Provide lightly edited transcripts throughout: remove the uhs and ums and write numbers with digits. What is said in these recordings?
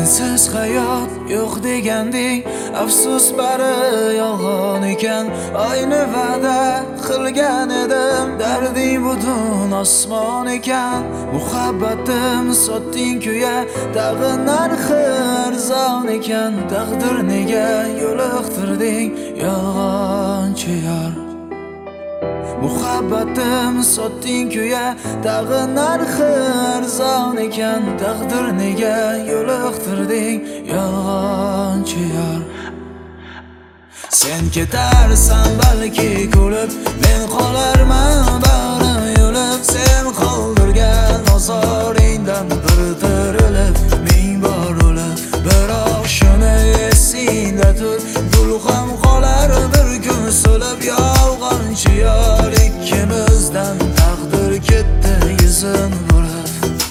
sensiz hayot yo'q deganding, afsus bari yolg'on ekan. Ayni va'da qilgan edim, darding butun osmon ekan. Muhabbatim sotding kuya, tag'in narxi arzon ekan. Taqdir nega yo'liqtirding yolg'onchi yor. Muhabbatim sotding kuya, tag'in narxi arzon ekan. Taqdir nega yo'liqtirding yolg'onchi yor. Sen ketarsan balki kulib, men qolarman bag'rim yo'lib. Sen qoldirgan ozoringdan bir tirilib, ming bor o'lib. Biroq shuni esingda tut, gul ham qolar bir kun so'lib. Yolg'onchi yor, ikkimizdan taqdir ketdi yuzin burib.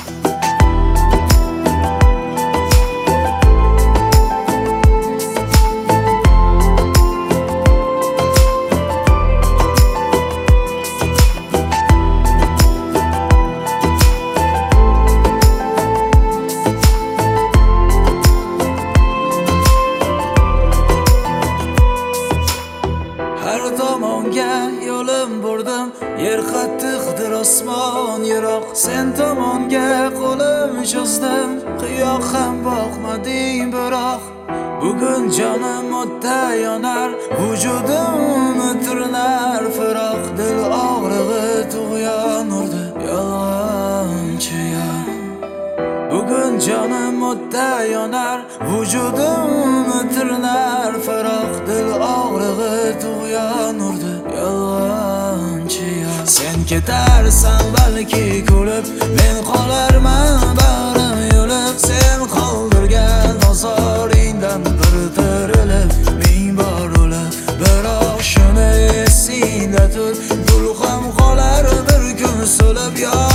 Har tomonga yo'lim burdim, yer qattiqdir, osmon yiroq. Sen tomonga qo'lim cho'zdim, qiyoq ham boqmading biroq. Bugun jonim o'tda yonar, vujudim tirnar firoq. Dil og'rig'i tug'yon urdi yolg'onchi yor. Bugun jonim o'tda yonar, vujudim tirnar firoq. Dil og'rig'i tug'yon urdi yolg'onchi yor. Sen ketarsan balki kulib, men qolarman bag'rim yo'lib. Sen qoldirgan ozoringdan bir tirilib, ming bor o'lib. Biroq shuni esingda tut, gul ham qolar bir kun so'lib.